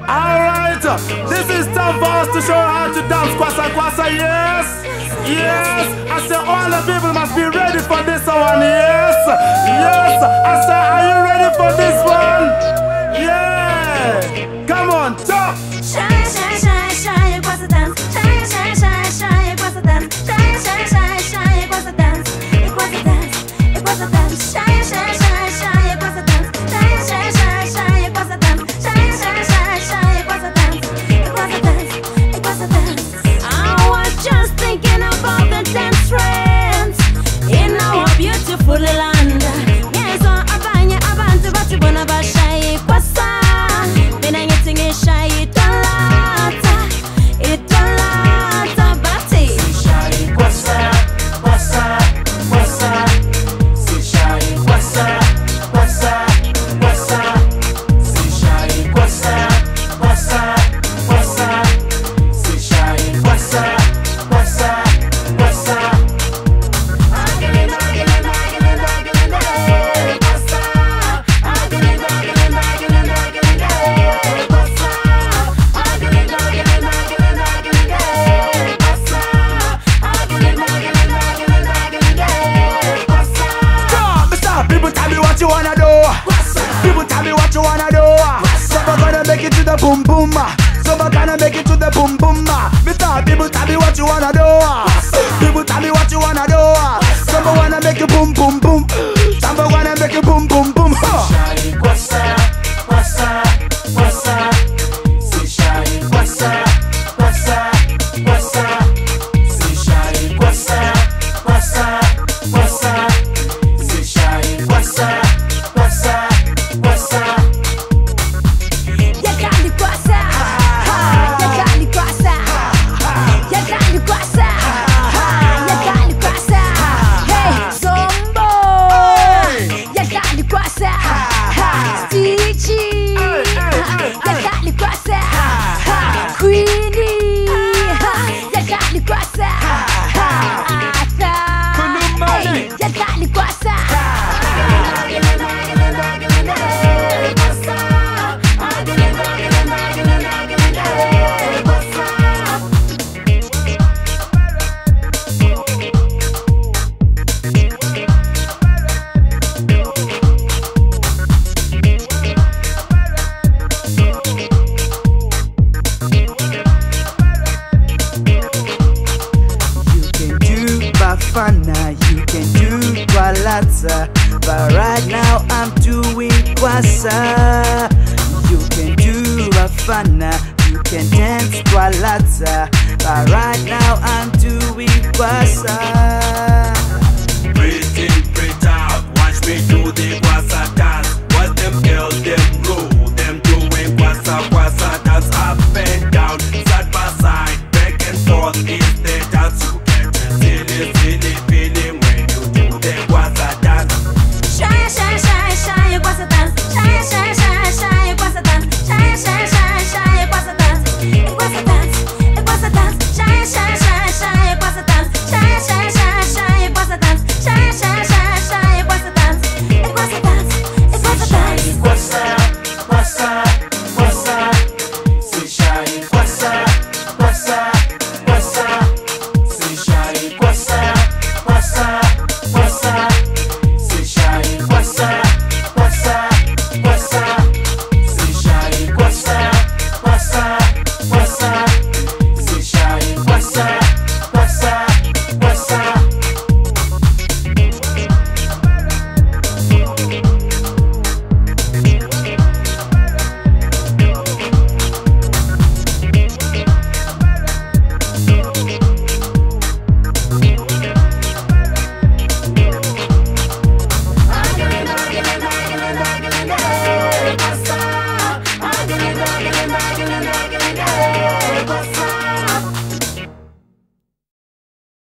Alright, this is time for us to show how to dance kwasa kwasa, yes? Yes, I say all the people must be ready for this one, yes? Yes, I say are you ready for this one? Yeah, come on, talk! Shine, shine, shine, shine, kwasa dance. Shine, shine, shine, shine, kwasa dance. Shine, shine, shine, shine, kwasa dance. Kwasa dance, kwasa dance. Shine, shine, shine, shine, kwasa dance. Shine, shine, shine, shine, kwasa dance. Shine, shine, shine, shine, kwasa dance. Kwasa dance, kwasa dance. I was just thinking about the dance trends in our beautiful land. Yes, abanye abantu bathi bona bashaye kwasa. Mina ngithi ngishaye talata, italata bathi. Sishaye kwasa, kwasa, kwasa. Sishaye kwasa, kwasa, kwasa. Sishaye kwasa, kwasa, kwasa. Sishaye kwasa, kwasa, kwasa. Agile, agile, agile, agile, kwasa. Agile, agile, agile, agile, kwasa. Agile, agile, agile, agile, kwasa. Agile, agile, agile, agile, kwasa. Come, Mr. People tell me what you wanna do. People tell me what you wanna do. Some are gonna make it to the boom boom. Some are gonna make it to the boom boom. Mr. People tell me what you wanna do. People tell me what you wanna do. Some are wanna make it boom boom boom. Some are wanna make it boom boom boom. Sishaye kwasa, kwasa, kwasa. Sishaye kwasa, kwasa, kwasa. Sishaye kwasa, kwasa, kwasa. Sishaye kwasa, kwasa, kwasa. Yakali kwasa, yakali kwasa, yakali kwasa, yakali kwasa. Hey, Zombo, yakali kwasa, Stitchy, yakali kwasa, Queenie, yakali kwasa, Arthur, hey, yakali kwasa. Bafana, you can do Twalata, but right now I'm doing Kwasa. You can do Bafana, you can dance Twalata, but right now I'm doing Kwasa. Breathe in, breathe out, watch me do the Kwasa dance.